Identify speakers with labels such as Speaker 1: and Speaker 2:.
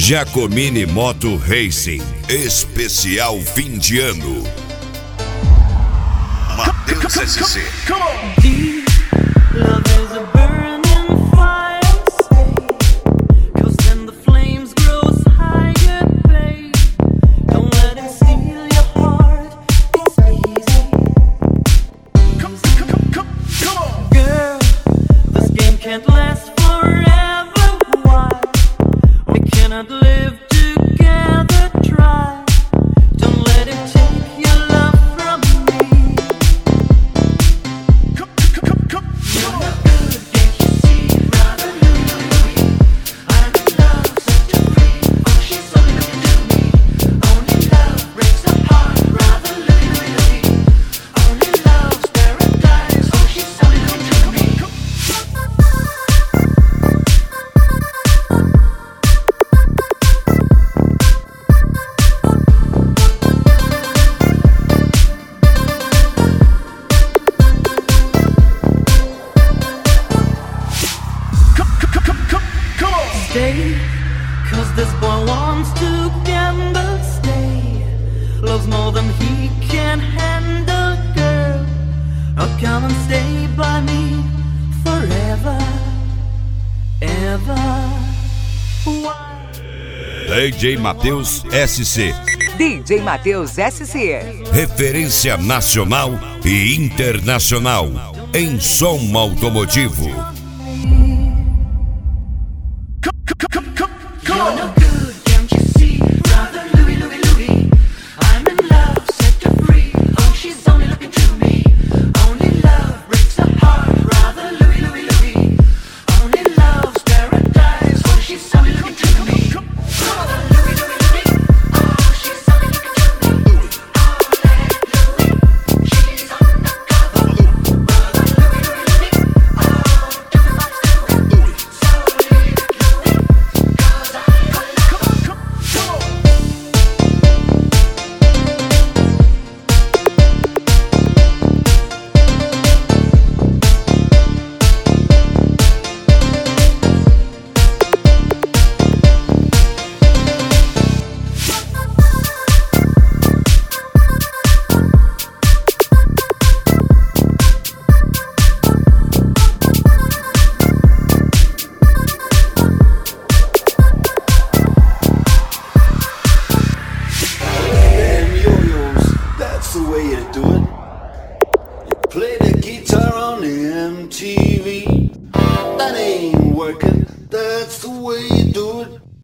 Speaker 1: Giacomini Moto Racing, especial fim de ano. Matheus SC.
Speaker 2: Can't last forever. Why we cannot live together? Try. Don't let it take your love from me. You're no good, can't you see? Rather Louie. I'm in love, set her free. Oh, she's only looking to me. Only love breaks the heart. Rather Louie. Only love's paradise. Oh, she's only looking to me. Stay, 'cause this boy wants to gamble. Stay, loves more than he can handle, girl. Oh, come and stay by me forever, ever. Why?
Speaker 1: DJ Matheus SC.
Speaker 3: DJ Matheus SC.
Speaker 1: Referência nacional e internacional em som automotivo.
Speaker 2: You're no good, can't you see? Rather Louie. I'm in love, set her free. Oh, she's only looking to me. Only love breaks the heart. Rather Louie. Only love's paradise. Oh, she's only looking to me. Rather Louie. Oh, she's only looking to me. Oh, Louie. She's undercover. Rather Louie. Oh, everybody's doing it. So leave it, Louie.
Speaker 4: That's the way you do it. You play the guitar on the MTV. That ain't working. That's the way you do it.